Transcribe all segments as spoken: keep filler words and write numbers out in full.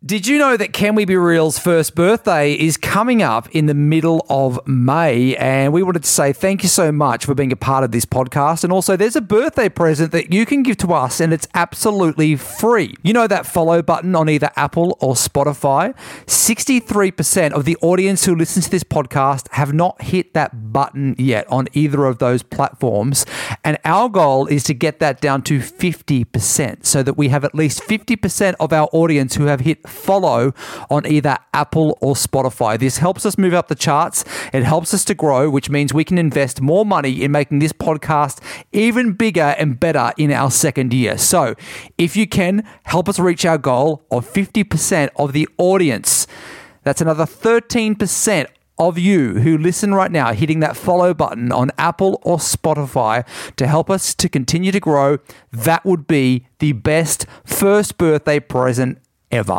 Did you know that Can We Be Real's first birthday is coming up in the middle of May? And we wanted to say thank you so much for being a part of this podcast. And also, there's a birthday present that you can give to us, and it's absolutely free. You know that follow button on either Apple or Spotify? sixty-three percent of the audience who listens to this podcast have not hit that button yet on either of those platforms. And our goal is to get that down to fifty percent so that we have at least fifty percent of our audience who have hit follow on either Apple or Spotify. This helps us move up the charts. It helps us to grow, which means we can invest more money in making this podcast even bigger and better in our second year. So if you can, help us reach our goal of fifty percent of the audience. That's another thirteen percent of you who listen right now hitting that follow button on Apple or Spotify to help us to continue to grow. That would be the best first birthday present ever.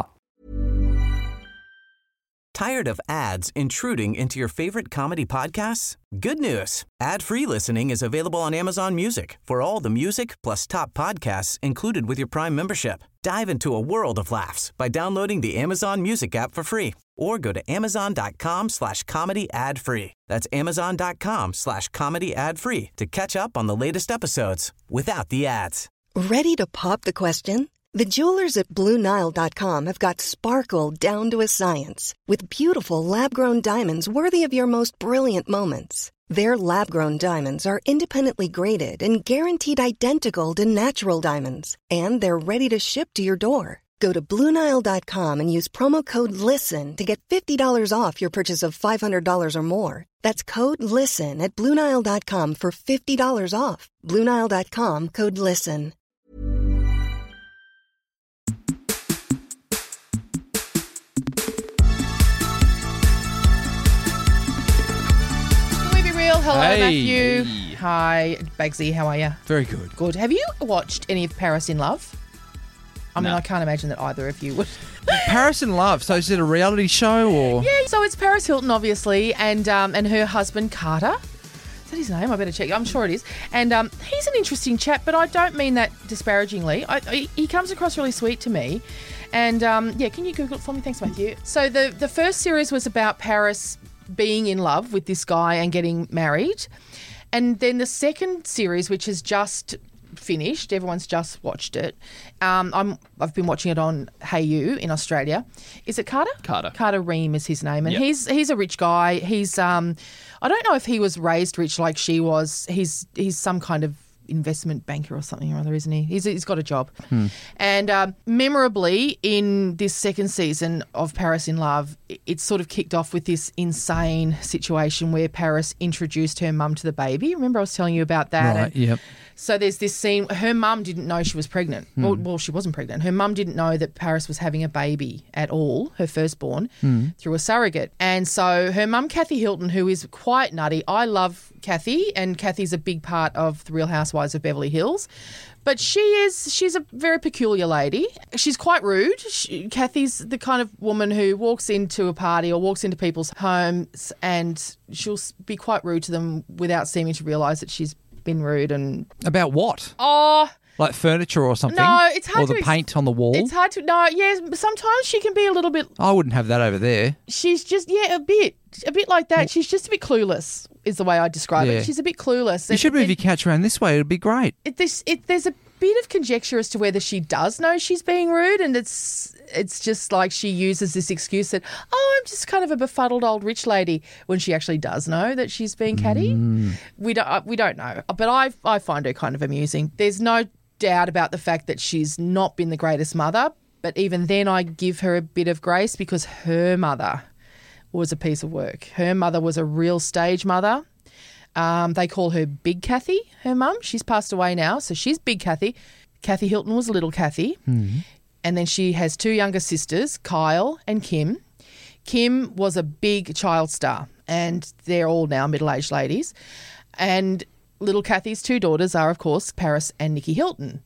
Tired of ads intruding into your favorite comedy podcasts? Good news. Ad-free listening is available on Amazon Music for all the music plus top podcasts included with your Prime membership. Dive into a world of laughs by downloading the Amazon Music app for free or go to amazon.com slash comedy ad free. That's amazon.com slash comedy ad free to catch up on the latest episodes without the ads. Ready to pop the question? The jewelers at Blue Nile dot com have got sparkle down to a science with beautiful lab-grown diamonds worthy of your most brilliant moments. Their lab-grown diamonds are independently graded and guaranteed identical to natural diamonds, and they're ready to ship to your door. Go to Blue Nile dot com and use promo code LISTEN to get fifty dollars off your purchase of five hundred dollars or more. That's code LISTEN at Blue Nile dot com for fifty dollars off. Blue Nile dot com, code LISTEN. Hello, hey. Matthew. Hi, Bagsy. How are you? Very good. Good. Have you watched any of Paris in Love? I mean, No. I can't imagine that either of you would. Paris in Love. So is it a reality show or? Yeah, so it's Paris Hilton, obviously, and um, and her husband, Carter. Is that his name? I better check. I'm sure it is. And um, he's an interesting chap, but I don't mean that disparagingly. I, I, he comes across really sweet to me. And, um, yeah, can you Google it for me? Thanks, Matthew. So the, the first series was about Paris being in love with this guy and getting married. And then the second series, which has just finished, everyone's just watched it. Um, I'm, I've been watching it on Hey You in Australia. Is it Carter? Carter. Carter Ream is his name. And Yep. he's he's a rich guy. He's um, I don't know if he was raised rich like she was. He's he's some kind of investment banker or something or other, isn't he? He's, he's got a job. Hmm. And um, memorably, in this second season of Paris in Love, it, it sort of kicked off with this insane situation where Paris introduced her mum to the baby. Remember I was telling you about that? Right, And yep. so there's this scene, her mum didn't know she was pregnant. Hmm. Well, well, she wasn't pregnant. Her mum didn't know that Paris was having a baby at all, her firstborn, Hmm. through a surrogate. And so her mum, Kathy Hilton, who is quite nutty, I love Kathy, and Kathy's a big part of The Real Housewives of Beverly Hills. But she is, she's a very peculiar lady. She's quite rude. She, Kathy's the kind of woman who walks into a party or walks into people's homes and she'll be quite rude to them without seeming to realise that she's been rude. And About what? oh, Like furniture or something? no, it's hard Or to the ex- paint on the wall? It's hard to no. Yes, but sometimes she can be a little bit. I wouldn't have that over there. She's just yeah, a bit, a bit like that. She's just a bit clueless, is the way I describe Yeah. it. She's a bit clueless. You It- should move it- your couch around this way. It'd be great. it, this, it, there's a bit of conjecture as to whether she does know she's being rude, and it's it's just like she uses this excuse that, oh, I'm just kind of a befuddled old rich lady, when she actually does know that she's being catty. We don't uh, we don't know, but I I find her kind of amusing. There's no doubt about the fact that she's not been the greatest mother, but even then I give her a bit of grace because her mother was a piece of work. Her mother was a real stage mother. Um, they call her Big Kathy, her mum. She's passed away now, so she's Big Kathy. Kathy Hilton was Little Kathy. Mm-hmm. And then she has two younger sisters, Kyle and Kim. Kim was a big child star, and they're all now middle-aged ladies. And Little Kathy's two daughters are, of course, Paris and Nikki Hilton.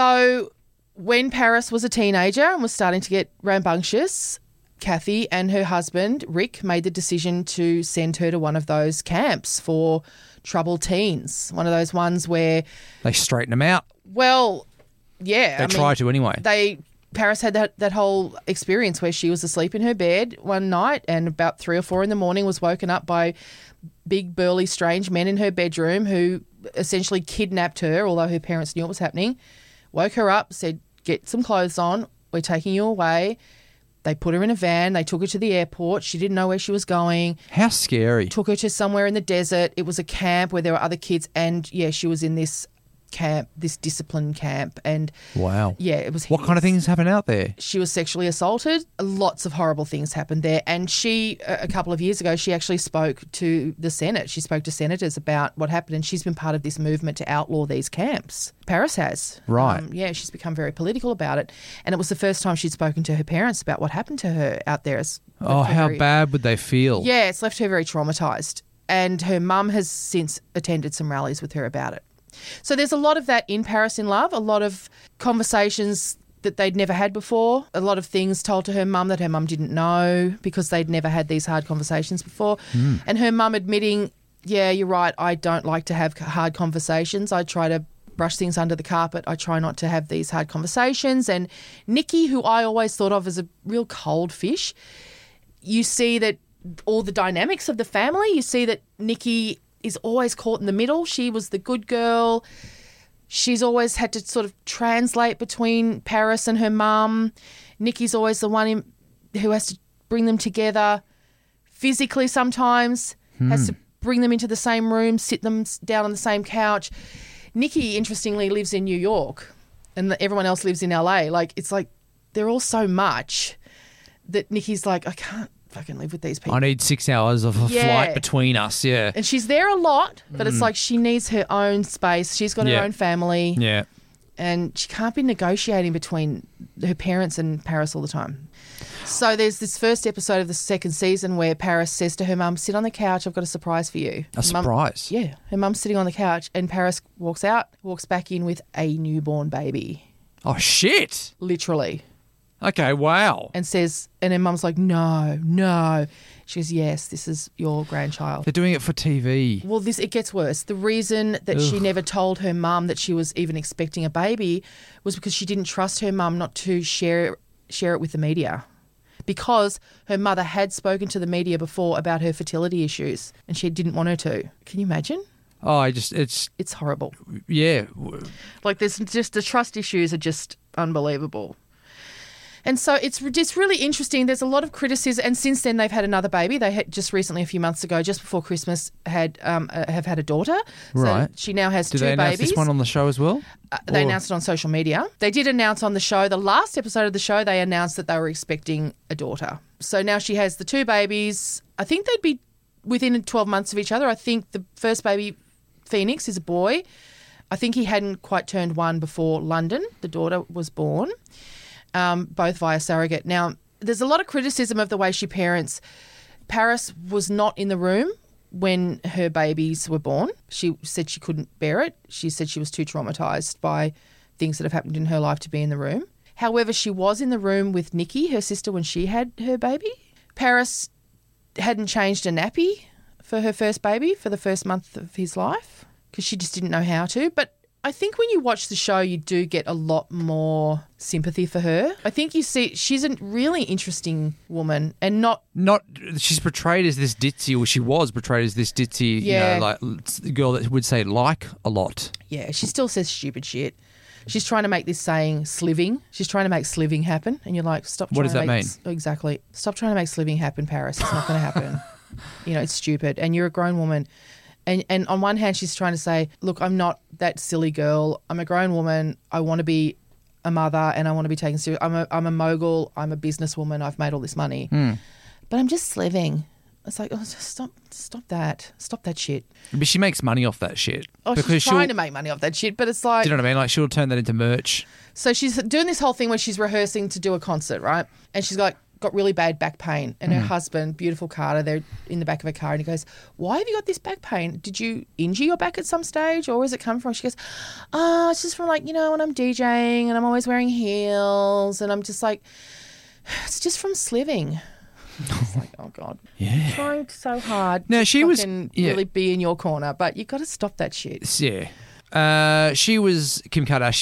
So when Paris was a teenager and was starting to get rambunctious, Kathy and her husband, Rick, made the decision to send her to one of those camps for troubled teens, one of those ones where, They straighten them out. well, yeah. They I try mean, to anyway. They Paris had that, that whole experience where she was asleep in her bed one night and about three or four in the morning was woken up by big, burly, strange men in her bedroom who essentially kidnapped her, although her parents knew it was happening, woke her up, said, get some clothes on, we're taking you away. They put her in a van. They took her to the airport. She didn't know where she was going. How scary. Took her to somewhere in the desert. It was a camp where there were other kids. And, yeah, she was in this camp, this discipline camp. And, wow. yeah, it was What kind of things happen out there? She was sexually assaulted. Lots of horrible things happened there. And she, a couple of years ago, she actually spoke to the Senate. She spoke to senators about what happened. And she's been part of this movement to outlaw these camps. Paris has. Right. Um, yeah, she's become very political about it. And it was the first time she'd spoken to her parents about what happened to her out there. It's Oh, how very, bad would they feel? Yeah, it's left her very traumatised. And her mum has since attended some rallies with her about it. So there's a lot of that in Paris in Love, a lot of conversations that they'd never had before, a lot of things told to her mum that her mum didn't know because they'd never had these hard conversations before. Mm. And her mum admitting, yeah, you're right, I don't like to have hard conversations. I try to brush things under the carpet. I try not to have these hard conversations. And Nikki, who I always thought of as a real cold fish, you see that all the dynamics of the family, you see that Nikki is always caught in the middle. She was the good girl. She's always had to sort of translate between Paris and her mum. Nikki's always the one in, who has to bring them together physically sometimes, hmm. has to bring them into the same room, sit them down on the same couch. Nikki, interestingly, lives in New York and everyone else lives in L A. Like, it's like they're all so much that Nikki's like, I can't fucking live with these people. I need six hours of a yeah. flight between us, yeah. And she's there a lot, but mm. it's like she needs her own space. She's got yeah. her own family. Yeah. And she can't be negotiating between her parents and Paris all the time. So there's this first episode of the second season where Paris says to her mum, sit on the couch, I've got a surprise for you. A surprise? Mum, yeah. Her mum's sitting on the couch and Paris walks out, walks back in with a newborn baby. Oh, shit. Literally. Okay, wow. And says, and her mum's like, no, no. She goes, yes, this is your grandchild. They're doing it for T V. Well, this it gets worse. The reason that Ugh. she never told her mum that she was even expecting a baby was because she didn't trust her mum not to share share it with the media. Because her mother had spoken to the media before about her fertility issues and she didn't want her to. Can you imagine? Oh, I just, it's... It's horrible. Yeah. Like, there's just, the trust issues are just unbelievable. And so it's just really interesting. There's a lot of criticism, and since then they've had another baby. They had just recently, a few months ago, just before Christmas, had um, uh, have had a daughter. Right. So she now has did two babies. Did they announce this one on the show as well? Uh, they or? announced it on social media. They did announce on the show, the last episode of the show, they announced that they were expecting a daughter. So now she has the two babies. I think they'd be within twelve months of each other. I think the first baby, Phoenix, is a boy. I think he hadn't quite turned one before London, the daughter, was born. Um, both via surrogate. Now, there's a lot of criticism of the way she parents. Paris was not in the room when her babies were born. She said she couldn't bear it. She said she was too traumatised by things that have happened in her life to be in the room. However, she was in the room with Nikki, her sister, when she had her baby. Paris hadn't changed a nappy for her first baby for the first month of his life because she just didn't know how to. But I think when you watch the show, you do get a lot more sympathy for her. I think you see she's a really interesting woman and not... Not she's portrayed as this ditzy, or she was portrayed as this ditzy, yeah. you know, like girl that would say like a lot. Yeah, she still says stupid shit. She's trying to make this saying sliving. She's trying to make sliving happen. And you're like, stop trying What does to that make... mean? Exactly. Stop trying to make sliving happen, Paris. It's not going to happen. You know, it's stupid. And you're a grown woman. And and on one hand, she's trying to say, look, I'm not that silly girl. I'm a grown woman. I want to be a mother and I want to be taken seriously. I'm a, I'm a mogul. I'm a businesswoman. I've made all this money. Mm. But I'm just sliving. It's like, oh, just stop stop that. Stop that shit. But she makes money off that shit. Oh, because she's trying she'll, to make money off that shit, but it's like... Do you know what I mean? Like, she'll turn that into merch. So she's doing this whole thing where she's rehearsing to do a concert, right? And she's like, got really bad back pain. And her mm. husband, beautiful Carter, they're in the back of a car and he goes, why have you got this back pain? Did you injure your back at some stage or where's it come from? She goes, oh, it's just from like, you know, when I'm DJing and I'm always wearing heels and I'm just like, it's just from sliving. It's like, oh, God. Yeah. I'm trying so hard now, to she was yeah. really be in your corner, but you've got to stop that shit. Yeah. Uh, she was Kim Kardashian's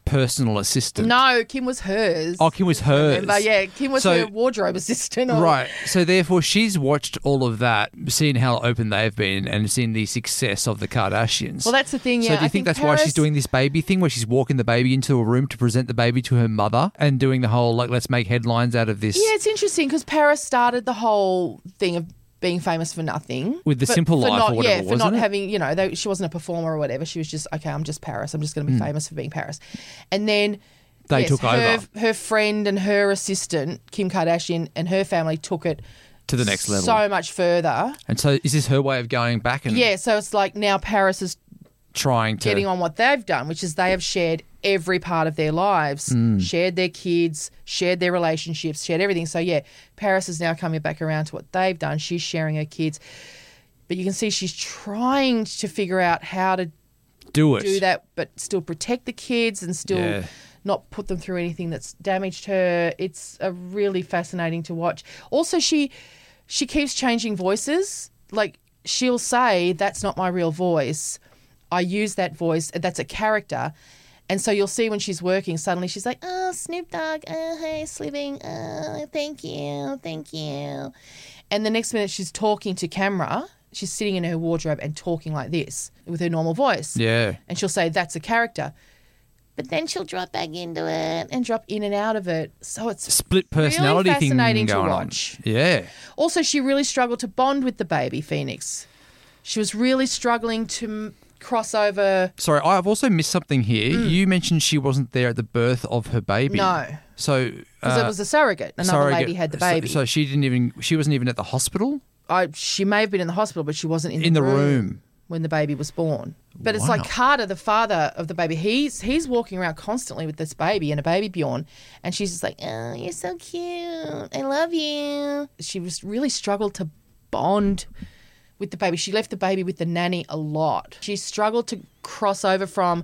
personal assistant. No, Kim was hers. Oh, Kim was hers. Remember? Yeah, Kim was So- her wardrobe assistant. Or, Right. So therefore, she's watched all of that, seen how open they've been, and seen the success of the Kardashians. Well, that's the thing, So yeah. do you I think, think that's why she's Paris- doing this baby thing, where she's walking the baby into a room to present the baby to her mother, and doing the whole like, let's make headlines out of this? Yeah, it's interesting because Paris started the whole thing of being famous for nothing. With The But Simple for Life not, or whatever, yeah, for wasn't not it? having, you know, they, she wasn't a performer or whatever. She was just, okay, I'm just Paris. I'm just going to be famous for being Paris. And then They yes, took her, over. her friend and her assistant, Kim Kardashian, and her family took it To the next level. so much further. And so is this her way of going back and Yeah, so it's like now Paris is trying to getting on what they've done, which is they have shared every part of their lives, Mm. shared their kids, shared their relationships, shared everything. So, yeah, Paris is now coming back around to what they've done. She's sharing her kids. But you can see she's trying to figure out how to do it? do that, but still protect the kids and still Yeah. not put them through anything that's damaged her. It's a really fascinating to watch. Also, she she keeps changing voices. Like, she'll say, that's not my real voice. I use that voice. That's a character. And so you'll see when she's working, suddenly she's like, oh, Snoop Dogg, oh, hey, sleeping, oh, thank you, thank you. And the next minute she's talking to camera, she's sitting in her wardrobe and talking like this with her normal voice. Yeah. And she'll say, that's a character. But then she'll drop back into it and drop in and out of it. So it's Split personality really thing fascinating to going watch. on. Yeah. Also, she really struggled to bond with the baby, Phoenix. She was really struggling to m- cross over. Sorry, I've also missed something here. You mentioned she wasn't there at the birth of her baby. No. So Because uh, it was a surrogate. Another surrogate. lady had the So- baby. So, she didn't even. She wasn't even at the hospital. I, she may have been in the hospital, but she wasn't in, In the, the room. when the baby was born. But it's Wow. like Carter, the father of the baby. He's he's walking around constantly with this baby and a baby Bjorn, and she's just like, "Oh, you're so cute. I love you." She was really struggled to bond with the baby. She left the baby with the nanny a lot. She struggled to cross over from,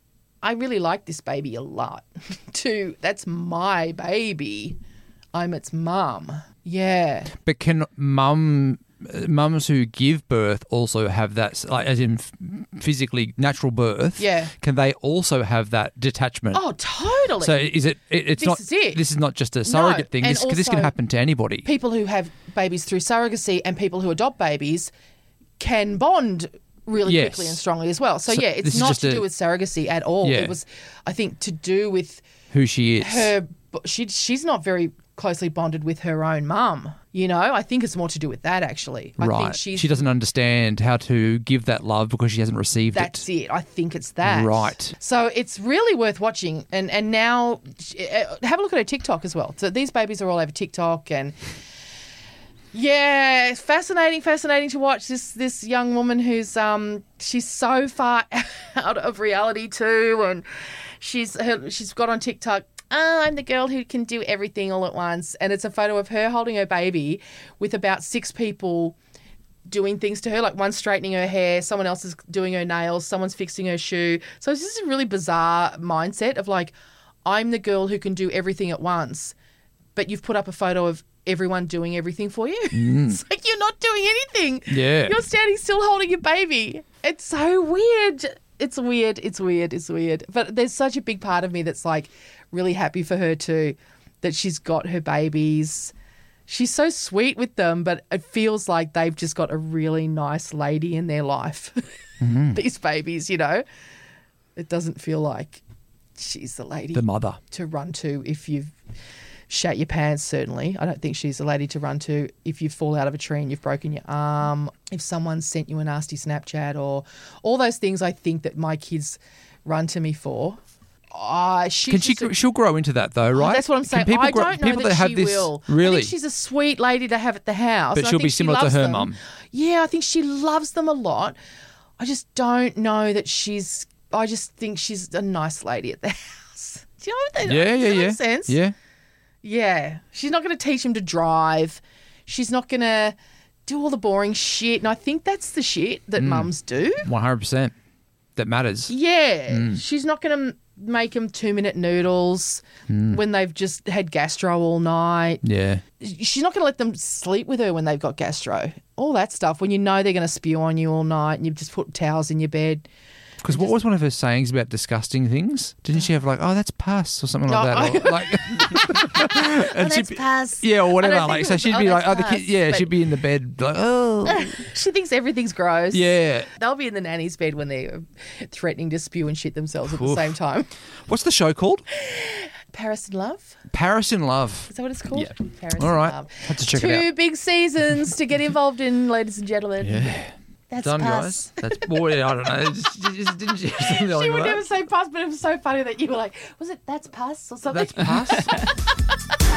"I really like this baby a lot," to "That's my baby. I'm its mum." Yeah. But can mum, mums who give birth also have that, like, as in f- physically natural birth? Yeah. Can they also have that detachment? Oh, totally. So is it? it it's This not. is it. This is not just a surrogate thing. and This this can also- happen to anybody. People who have babies through surrogacy and people who adopt babies can bond really Yes. quickly and strongly as well. So, So yeah, this it's is not just to a- do with surrogacy at all. Yeah. It was, I think, to do with Who she is. her. She, she's not very closely bonded with her own mum. You know, I think it's more to do with that, actually. I right. think she's, she doesn't understand how to give that love because she hasn't received that's it. it. I think it's that. Right. So it's really worth watching. And and now uh, have a look at her TikTok as well. So these babies are all over TikTok and. Yeah, it's fascinating, fascinating to watch this this young woman who's um she's so far out of reality too, and she's her, she's got on TikTok. Oh, I'm the girl who can do everything all at once, and it's a photo of her holding her baby with about six people doing things to her, like one straightening her hair, someone else is doing her nails, someone's fixing her shoe. So it's just a really bizarre mindset of like, I'm the girl who can do everything at once, but you've put up a photo of everyone doing everything for you. It's like you're not doing anything. Yeah. You're standing still holding your baby. It's so weird. It's weird. It's weird. It's weird. But there's such a big part of me that's like really happy for her too, that she's got her babies. She's so sweet with them, but it feels like they've just got a really nice lady in their life. These babies, you know. It doesn't feel like she's the lady The mother. to run to if you've shat your pants, certainly. I don't think she's a lady to run to if you fall out of a tree and you've broken your arm, if someone sent you a nasty Snapchat or all those things I think that my kids run to me for. Uh, she's Can she? just a- She'll grow into that though, right? That's what I'm Can saying. people I grow- don't know people that, have she this, will. Really? I think she's a sweet lady to have at the house. But and I she'll think be she similar to loves her them. mum. Yeah, I think she loves them a lot. I just don't know that she's... I just think she's a nice lady at the house. Do you know what they yeah, does yeah, that yeah. make sense? Yeah. Yeah. She's not going to teach him to drive. She's not going to do all the boring shit. And I think that's the shit that Mm. mums do. One hundred percent. That matters. Yeah. Mm. She's not going to make them two-minute noodles Mm. when they've just had gastro all night. Yeah. She's not going to let them sleep with her when they've got gastro. All that stuff when you know they're going to spew on you all night and you've just put towels in your bed. Because what was one of her sayings about disgusting things? Didn't she have like, oh, that's pus or something like Oh, that? Or, like, Oh, and that's she'd be- pus. Yeah, or I whatever. don't Like, think so it was, she'd "Oh, be like, oh, that's the kid, pus," yeah, but- she'd be in the bed like, oh, She thinks everything's gross. yeah. They'll be in the nanny's bed when they're threatening to spew and shit themselves at the Oof. same time. What's the show called? Paris in Love? Paris in Love. Is that what it's called? Yeah. Paris All in right. Love. Had to check Two it out. big seasons to get involved in, ladies and gentlemen. Yeah. That's Done, pus. guys. That's boy. I don't know. Just, just, didn't she? Something She like would that? never say pus, but it was so funny that you were like, was it that's pus or something? That's pus.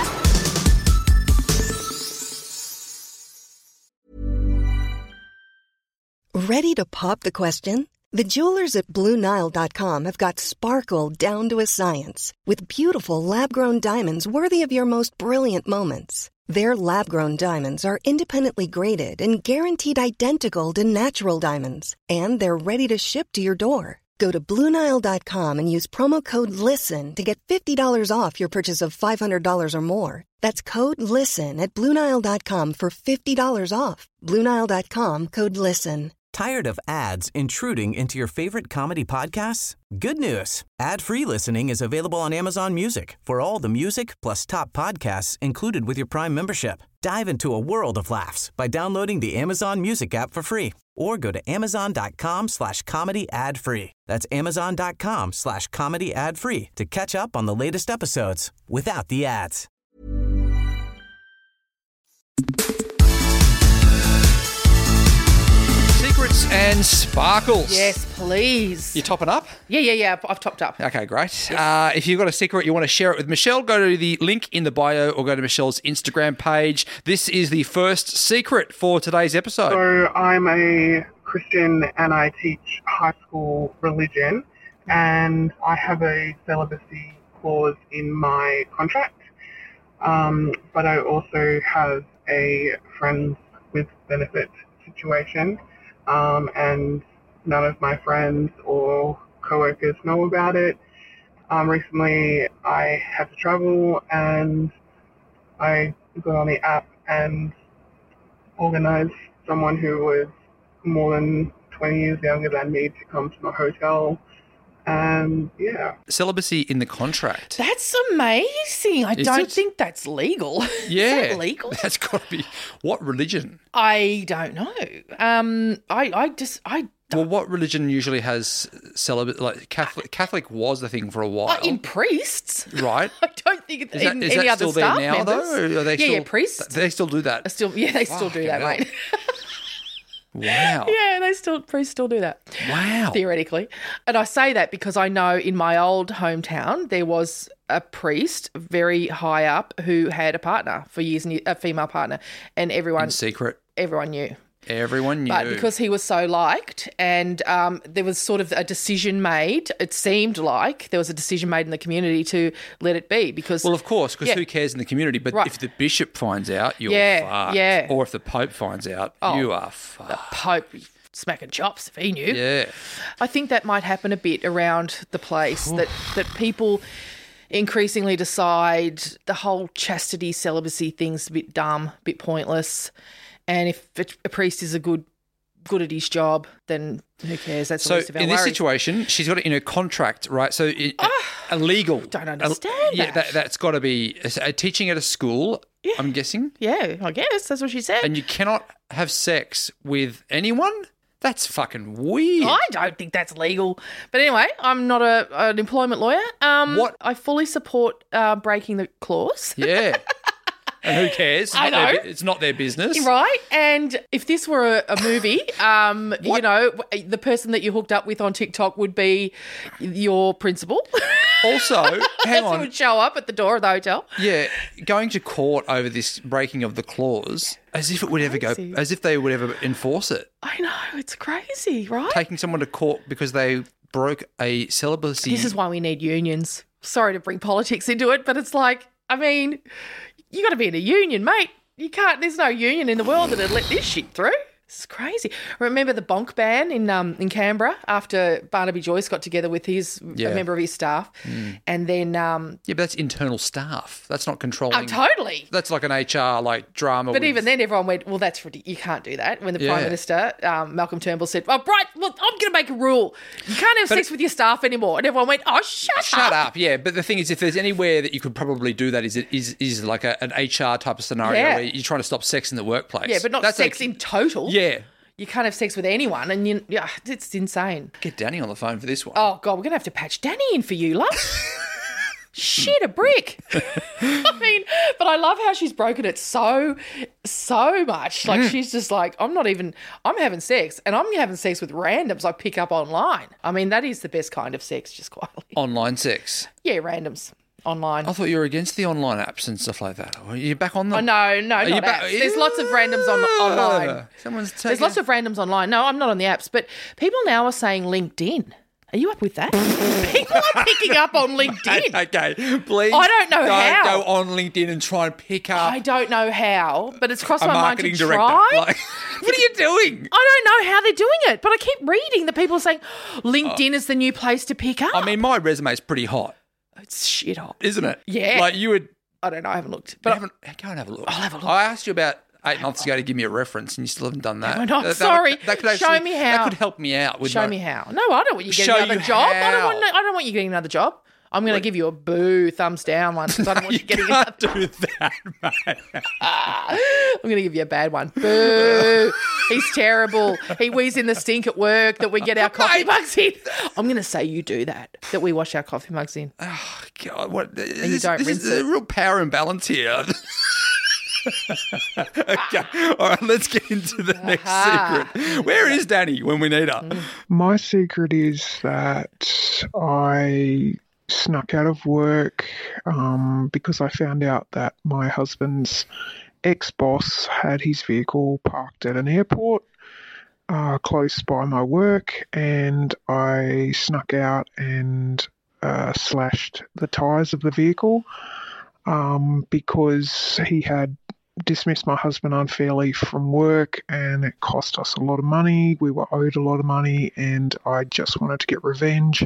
Ready to pop the question? The jewelers at Blue Nile dot com have got sparkle down to a science with beautiful lab-grown diamonds worthy of your most brilliant moments. Their lab-grown diamonds are independently graded and guaranteed identical to natural diamonds, and they're ready to ship to your door. Go to Blue Nile dot com and use promo code LISTEN to get fifty dollars off your purchase of five hundred dollars or more. That's code LISTEN at Blue Nile dot com for fifty dollars off. Blue Nile dot com, code LISTEN. Tired of ads intruding into your favorite comedy podcasts? Good news. Ad-free listening is available on Amazon Music for all the music plus top podcasts included with your Prime membership. Dive into a world of laughs by downloading the Amazon Music app for free or go to amazon.com slash comedy ad free. That's amazon.com slash comedy ad free to catch up on the latest episodes without the ads. Secrets and sparkles. Yes, please. You topping up? Yeah, yeah, yeah. I've topped up. Okay, great. Uh, if you've got a secret you want to share it with Michelle, go to the link in the bio or go to Michelle's Instagram page. This is the first secret for today's episode. So I'm a Christian and I teach high school religion, and I have a celibacy clause in my contract, um, but I also have a friends with benefit situation, um, and none of my friends or coworkers know about it. Um, recently I had to travel and I got on the app and organized someone who was more than twenty years younger than me to come to my hotel. And yeah. Celibacy in the contract. That's amazing. I Is don't it? think that's legal. Yeah. Is that legal? That's got to be. What religion? I don't know. Um, I, I just, I Well, what religion usually has celibate? Like Catholic, Catholic was the thing for a while, in priests. right? I don't think it's Is that, in is any that other still there staff now, members. though? Or are they yeah, still, yeah, priests. They still do that. Are still, yeah, they still do Fucking that, hell. mate. Wow. Yeah, they still priests still do that. Wow. Theoretically. And I say that because I know in my old hometown there was a priest very high up who had a partner for years, and a female partner, and everyone In secret. everyone knew. Everyone knew. But because he was so liked, and um, there was sort of a decision made, it seemed like there was a decision made in the community to let it be because Well, of course, because Yeah. who cares in the community? But Right. if the bishop finds out, you're Yeah, fucked. yeah. Or if the Pope finds out, Oh. you are the fucked. Pope smacking chops if he knew. Yeah. I think that might happen a bit around the place, that, that people increasingly decide the whole chastity, celibacy thing's a bit dumb, a bit pointless. And if a priest is a good good at his job, then who cares? That's the So least of our in this worries. situation, she's got it in her contract, right? So it, illegal. don't understand Yeah, that. that, that's got to be uh, teaching at a school, I'm guessing. Yeah, I guess that's what she said. And you cannot have sex with anyone? That's fucking weird. I don't think that's legal. But anyway, I'm not a, an employment lawyer. Um, What- I fully support uh, breaking the clause. Yeah. And who cares? It's I not their know. bu- it's not their business. Right, and if this were a, a movie, um, you What? know, the person that you hooked up with on TikTok would be your principal. Also, hang That's who on. would show up at the door of the hotel. Yeah, going to court over this breaking of the clause as if it would ever go, Crazy. as if they would ever enforce it. I know, it's crazy, right? Taking someone to court because they broke a celibacy. This is why we need unions. Sorry to bring politics into it, but it's like, I mean, you got to be in a union, mate. You can't. There's no union in the world that'd let this shit through. This is crazy. Remember the bonk ban in um in Canberra after Barnaby Joyce got together with his Yeah. a member of his staff, Mm. and then um Yeah, but that's internal staff. That's not controlling. oh totally. That's like an H R like drama. But with- even then, everyone went, well, that's ridiculous. You can't do that. When the Yeah. Prime Minister, um, Malcolm Turnbull, said, oh, right, well, I'm going to make a rule. You can't have But sex it- with your staff anymore. And everyone went, oh, shut, Shut up. up, yeah. But the thing is, if there's anywhere that you could probably do that, is it is is like a, an H R type of scenario Yeah. where you're trying to stop sex in the workplace. Yeah, but not That's sex like- in total. Yeah, You can't have sex with anyone. And you, yeah, it's insane. get Danny on the phone for this one. Oh, God, we're going to have to patch Danny in for you, love. Shit, a brick. I mean, but I love how she's broken it so, so much. Like, she's just like, I'm not even, I'm having sex and I'm having sex with randoms I pick up online. I mean, that is the best kind of sex, just quietly. Online sex. Yeah, randoms online. I thought you were against the online apps and stuff like that. Are you back on them? Oh, no, no, Are you not back- apps. There's lots of randoms on online. Someone's taking... There's lots of randoms online. No, I'm not on the apps, but people now are saying LinkedIn. Are you up with that? People are picking up on LinkedIn. Okay, please. I don't know don't how. go on LinkedIn and try and pick up I don't know how, but it's crossed a my mind to marketing director. try. Like, what are you doing? I don't know how they're doing it, but I keep reading that people are saying LinkedIn is the new place to pick up. I mean, my resume is pretty hot, it's shit hot. isn't it? Yeah. Like you would. I don't know. I haven't looked, But but go and have a look. I'll have a look. I asked you about eight months ago to give me a reference, and you still haven't done that. No, no, That- that sorry. would- that could Show actually- me That how. could help me out. With show my- me how. No, I don't want you getting Show another you job. I don't how. want. I don't want you getting another job. I'm going to give you a boo, thumbs down one because I don't want you, You getting another. can't do that, mate. I'm going to give you a bad one. Boo. He's terrible. He wheezes in the stink at work that we get our coffee mugs in. I'm going to say you do that, that we wash our coffee mugs in. God, what? This, don't this rinse is it. a real power imbalance here. Okay, all right. Let's get into the next Aha. secret. Where is Danny when we need her? My secret is that I snuck out of work um, because I found out that my husband's ex-boss had his vehicle parked at an airport uh, close by my work, and I snuck out and uh, slashed the tyres of the vehicle um, because he had dismissed my husband unfairly from work, and it cost us a lot of money. We were owed a lot of money, and I just wanted to get revenge.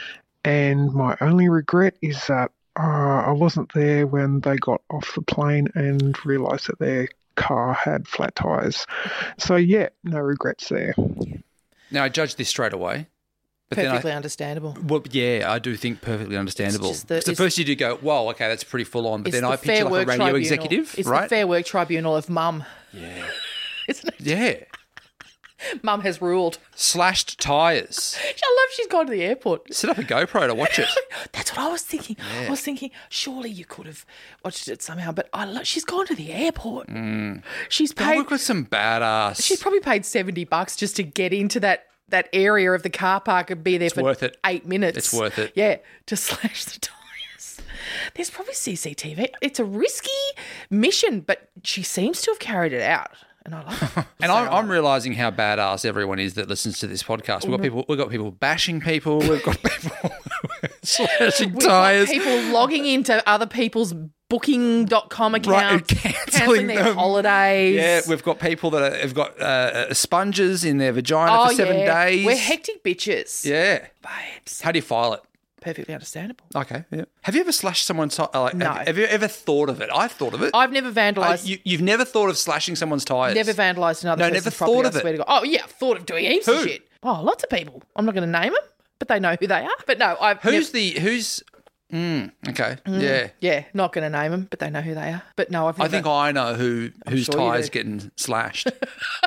And my only regret is that uh, I wasn't there when they got off the plane and realised that their car had flat tyres. So yeah, no regrets there. Now I judge this straight away, but Perfectly then I, understandable. well, yeah, I do think perfectly understandable. It's just the- 'Cause at it's- first you do go, "Whoa, okay, that's pretty full on," but It's then the I Fair picture like a Work radio Tribunal. executive, It's right? the Fair Work Tribunal of mum. Yeah, Isn't it? yeah. Mum has ruled. Slashed tyres. I love she's gone to the airport. Set up a GoPro to watch it. That's what I was thinking. I was thinking, surely you could have watched it somehow, but I lo- she's gone to the airport. She's I paid. work with some badass. She's probably paid seventy bucks just to get into that that area of the car park and be there for worth it. eight minutes. It's worth it. Yeah, to slash the tyres. There's probably C C T V. It's a risky mission, but she seems to have carried it out, and I love it. And I'm, I'm realizing how badass everyone is that listens to this podcast. We've got people. We've got people bashing people. We've got people slashing We've got tires. people logging into other people's booking dot com accounts, Right, and cancelling cancelling their them. holidays. Yeah, we've got people that are, have got uh, sponges in their vagina oh, for seven yeah. days. We're hectic bitches. Yeah. Babes. How do you file it? Perfectly understandable. Okay. Yeah. Have you ever slashed someone's tires? Like, No. have, have you ever thought of it? I've thought of it. I've never Uh, vandalised. you, you've never thought of slashing someone's tires? Never vandalised another No, person's never property, thought I of it. swear to God. Oh, yeah, thought of doing heaps Who? of shit. Oh, lots of people. I'm not going to name them, but they know who they are. But no, I've Who's nev- the who's? Mm, okay. Yeah. yeah, not going to name them, but they know who they are. But no, I've never. I think I know who whose sure you tires do. getting slashed. I've.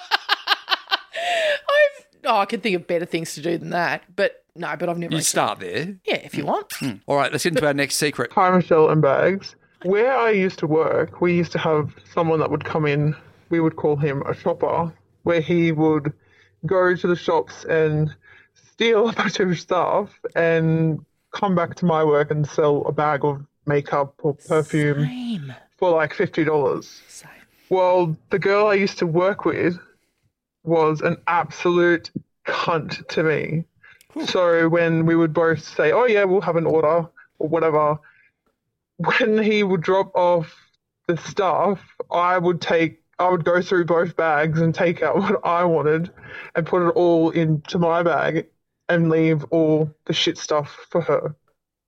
Oh, I can think of better things to do than that. But no, but I've never. You actually- start there. Yeah, if you want. All right, let's get into our next secret. Hi, Michelle and Bags. Where I used to work, we used to have someone that would come in, we would call him a shopper, where he would go to the shops and steal a bunch of stuff and come back to my work and sell a bag of makeup or perfume Same. for like fifty dollars. Same. Well, the girl I used to work with was an absolute cunt to me. So when we would both say, oh yeah, we'll have an order or whatever, when he would drop off the stuff, I would take I would go through both bags and take out what I wanted and put it all into my bag and leave all the shit stuff for her.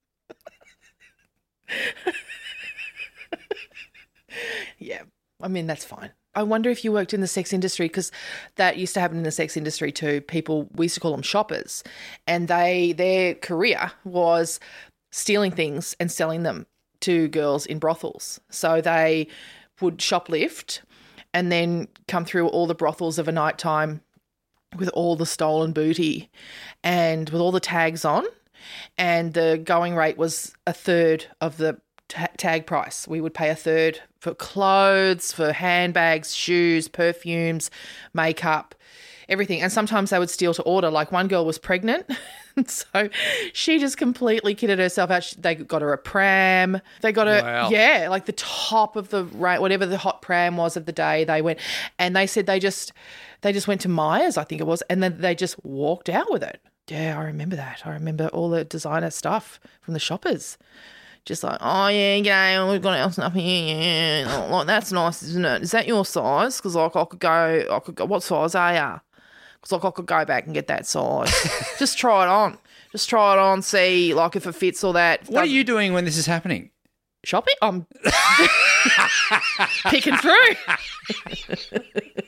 Yeah, I mean, that's fine. I wonder if you worked in the sex industry, because that used to happen in the sex industry too. People, we used to call them shoppers, and they their career was stealing things and selling them to girls in brothels. So they would shoplift and then come through all the brothels of a night time with all the stolen booty and with all the tags on, and the going rate was a third of the ta- tag price. We would pay a third for clothes, for handbags, shoes, perfumes, makeup, everything. And sometimes they would steal to order. Like one girl was pregnant, so she just completely kitted herself out. They got her a pram. They got her, Wow. yeah, like the top of the ra- whatever the hot pram was of the day. They went, and they said they just they just went to Myers, I think it was, and then they just walked out with it. Yeah, I remember that. I remember all the designer stuff from the shoppers. Just like, oh, yeah, yeah, we've got our stuff here, yeah. Oh, like, that's nice, isn't it? Is that your size? Because, like, I could go, I could go, what size are you? Because, like, I could go back and get that size. Just try it on. Just try it on, see, like, if it fits or that. What are you doing when this is happening? Shopping? I'm picking through.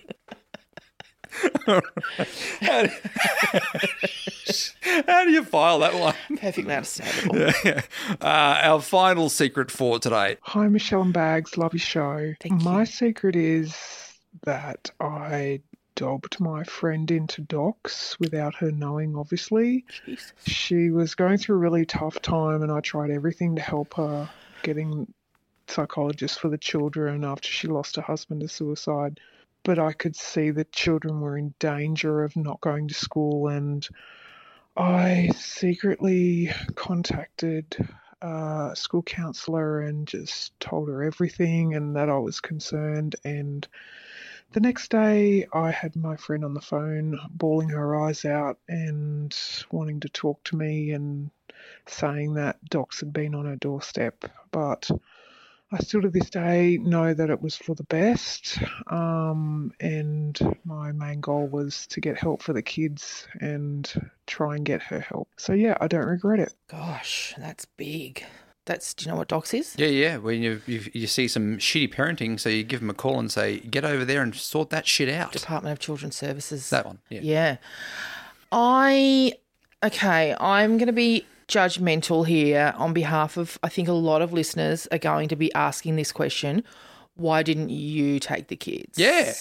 How do, how do you file that one? Perfectly understandable. Yeah. Uh, our final secret for today. Hi, Michelle and Bags. Love your show. Thank My you. secret is that I dobbed my friend into docs without her knowing, obviously. Jesus. She was going through a really tough time and I tried everything to help her, getting psychologists for the children after she lost her husband to suicide. But I could see that children were in danger of not going to school, and I secretly contacted a school counsellor and just told her everything and that I was concerned. And the next day I had my friend on the phone bawling her eyes out and wanting to talk to me and saying that docs had been on her doorstep. But I still to this day know that it was for the best, um, and my main goal was to get help for the kids and try and get her help. So yeah, I don't regret it. Gosh, that's big. That's, do you know what docs is? Yeah, yeah. When you, you you see some shitty parenting, so you give them a call and say, get over there and sort that shit out. Department of Children's Services. That one, yeah. Yeah. I, okay, I'm going to be judgmental here on behalf of, I think a lot of listeners are going to be asking this question, why didn't you take the kids? Yeah.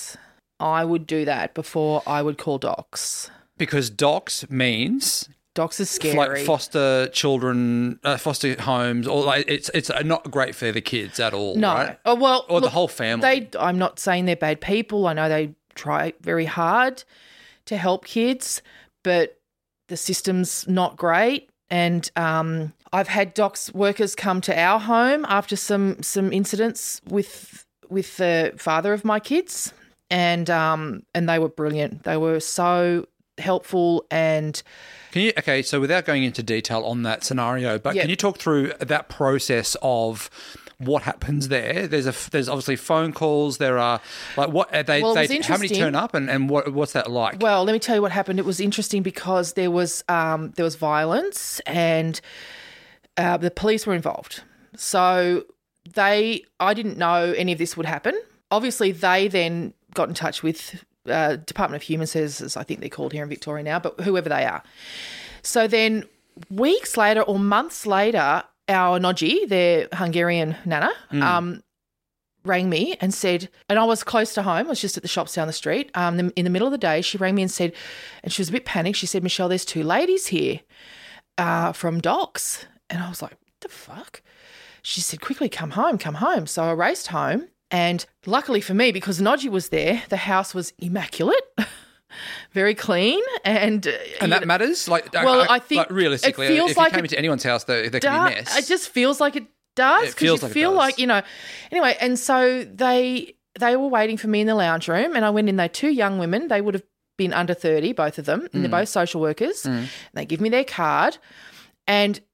I would do that before I would call docs. Because docs means Docs is scary. like foster children, uh, foster homes, or like it's it's not great for the kids at all, No. right? Oh, well, Or the look, whole family. They, I'm not saying they're bad people. I know they try very hard to help kids, but the system's not great. And um, I've had docs workers come to our home after some some incidents with with the father of my kids, and um, and they were brilliant. They were so helpful and. Can you okay? So without going into detail on that scenario, but Yeah. can you talk through that process of what happens there? There's a there's obviously phone calls. There are like what are they? Well, it they was how many interesting. turn up and, and what what's that like? Well, let me tell you what happened. It was interesting because there was um, there was violence and uh, the police were involved. So they, I didn't know any of this would happen. Obviously, they then got in touch with uh, Department of Human Services, I think they're called here in Victoria now, but whoever they are. So then weeks later or months later, our Noji, their Hungarian nana, um, rang me and said, and I was close to home, I was just at the shops down the street. Um, in the middle of the day, she rang me and said, and she was a bit panicked. She said, Michelle, there's two ladies here uh, from Docs. And I was like, what the fuck? She said, quickly, come home, come home. So I raced home. And luckily for me, because Noji was there, the house was immaculate, very clean. And uh, and that matters. Like, Well, I think like realistically, it feels if like you came it into anyone's house, there, there could does. be mess. It just feels like it does. It feels you like it feel does. like, you know. Anyway, and so they they were waiting for me in the lounge room, and I went in. They two young women. They would have been under thirty, both of them, and they're both social workers. And they give me their card, and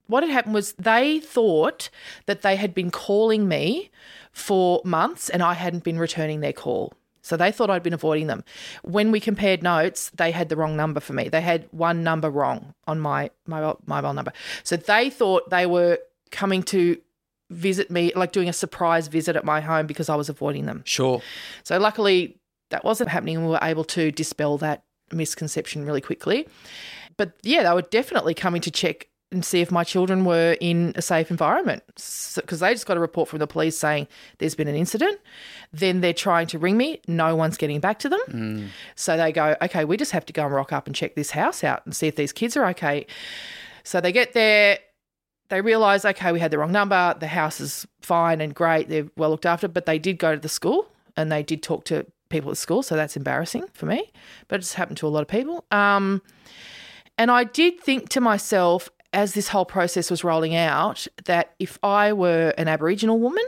what had happened was they thought that they had been calling me for months and I hadn't been returning their call. So they thought I'd been avoiding them. When we compared notes, they had the wrong number for me. They had one number wrong on my mobile, mobile number. So they thought they were coming to visit me, like doing a surprise visit at my home because I was avoiding them. Sure. So luckily that wasn't happening and we were able to dispel that misconception really quickly. But yeah, they were definitely coming to check and see if my children were in a safe environment, because so, they just got a report from the police saying there's been an incident. Then they're trying to ring me. No one's getting back to them. Mm. So they go, okay, we just have to go and rock up and check this house out and see if these kids are okay. So they get there. They realise, okay, we had the wrong number. The house is fine and great. They're well looked after. But they did go to the school and they did talk to people at school. So that's embarrassing for me. But it's happened to a lot of people. Um, and I did think to myself, as this whole process was rolling out, that if I were an Aboriginal woman,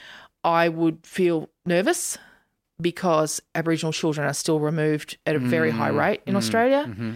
I would feel nervous because Aboriginal children are still removed at a very mm, high rate in mm, Australia. Mm-hmm.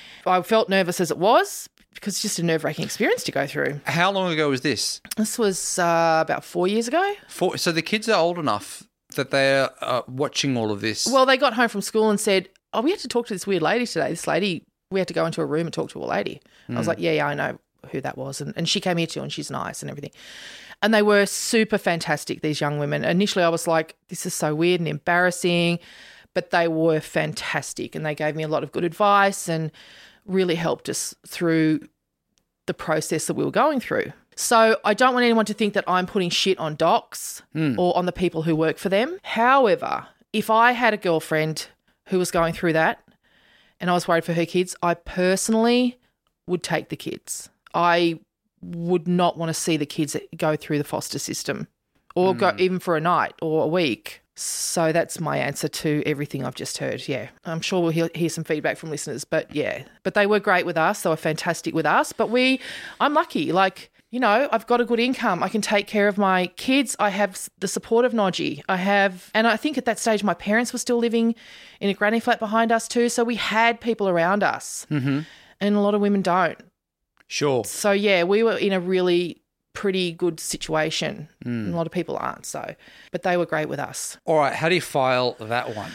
I felt nervous as it was because it's just a nerve-wracking experience to go through. How long ago was this? This was uh, about four years ago. Four, so the kids are old enough that they're uh, watching all of this? Well, they got home from school and said, oh, we had to talk to this weird lady today. This lady... We had to go into a room and talk to a lady. Mm. I was like, yeah, yeah, I know who that was. And, and she came here too and she's nice and everything. And they were super fantastic, these young women. Initially I was like, this is so weird and embarrassing, but they were fantastic and they gave me a lot of good advice and really helped us through the process that we were going through. So I don't want anyone to think that I'm putting shit on docs mm. or on the people who work for them. However, if I had a girlfriend who was going through that, and I was worried for her kids, I personally would take the kids. I would not want to see the kids go through the foster system or mm. go even for a night or a week. So that's my answer to everything I've just heard, yeah. I'm sure we'll hear, hear some feedback from listeners, but yeah. But they were great with us. They were fantastic with us. But we, I'm lucky, like... You know, I've got a good income. I can take care of my kids. I have the support of Nodgy. I have, and I think at that stage my parents were still living in a granny flat behind us too. So we had people around us mm-hmm. and a lot of women don't. Sure. So yeah, we were in a really pretty good situation. Mm. And a lot of people aren't, so, but they were great with us. All right. How do you file that one?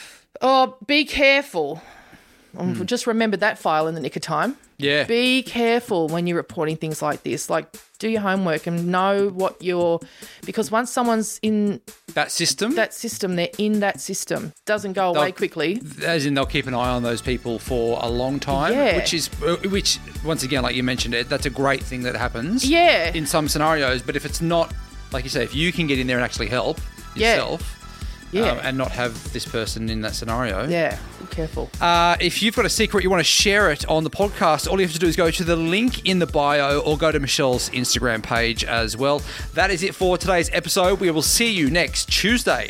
Oh, be careful. Mm. Just remembered that file in the nick of time. Yeah. Be careful when you're reporting things like this. Like, do your homework and know what you're... Because once someone's in... That system? That system, they're in that system. Doesn't go away they'll, quickly. As in they'll keep an eye on those people for a long time. Yeah. Which is... Which, once again, like you mentioned, it, that's a great thing that happens. Yeah. In some scenarios. But if it's not... Like you say, if you can get in there and actually help yourself... Yeah. Yeah. Um, and not have this person in that scenario. Yeah, be careful. Uh, if you've got a secret, you want to share it on the podcast, all you have to do is go to the link in the bio or go to Michelle's Instagram page as well. That is it for today's episode. We will see you next Tuesday.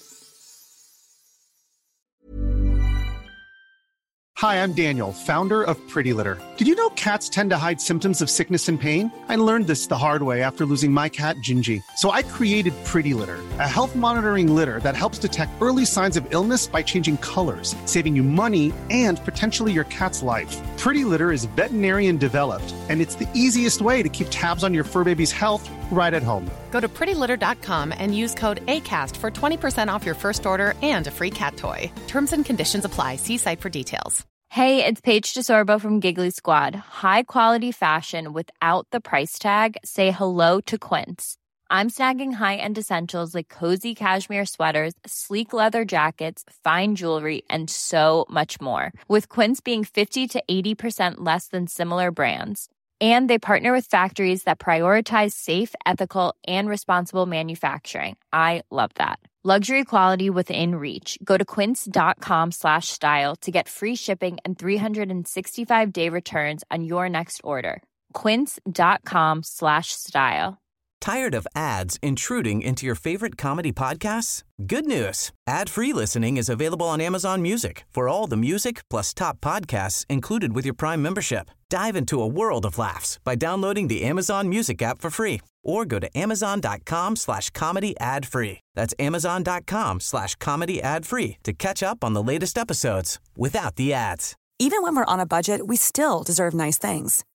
Hi, I'm Daniel, founder of Pretty Litter. Did you know cats tend to hide symptoms of sickness and pain? I learned this the hard way after losing my cat, Gingy. So I created Pretty Litter, a health monitoring litter that helps detect early signs of illness by changing colors, saving you money and potentially your cat's life. Pretty Litter is veterinarian developed, and it's the easiest way to keep tabs on your fur baby's health right at home. Go to pretty litter dot com and use code ACAST for twenty percent off your first order and a free cat toy. Terms and conditions apply. See site for details. Hey, it's Paige DeSorbo from Giggly Squad. High quality fashion without the price tag. Say hello to Quince. I'm snagging high-end essentials like cozy cashmere sweaters, sleek leather jackets, fine jewelry, and so much more. With Quince being fifty to eighty percent less than similar brands. And they partner with factories that prioritize safe, ethical, and responsible manufacturing. I love that. Luxury quality within reach. Go to quince.com slash style to get free shipping and three sixty-five day returns on your next order. Quince.com slash style. Tired of ads intruding into your favorite comedy podcasts? Good news. Ad-free listening is available on Amazon Music for all the music plus top podcasts included with your Prime membership. Dive into a world of laughs by downloading the Amazon Music app for free or go to amazon.com slash comedy ad free. That's amazon.com slash comedy ad free to catch up on the latest episodes without the ads. Even when we're on a budget, we still deserve nice things.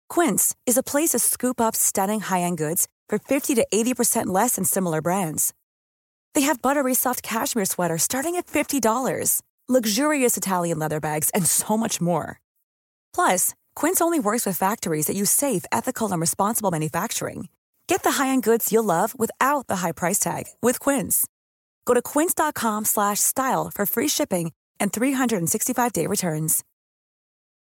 Quince is a place to scoop up stunning high-end goods for fifty to eighty percent less than similar brands. They have buttery soft cashmere sweaters starting at fifty dollars, luxurious Italian leather bags, and so much more. Plus, Quince only works with factories that use safe, ethical, and responsible manufacturing. Get the high-end goods you'll love without the high price tag with Quince. Go to quince.com slash style for free shipping and three sixty-five day returns.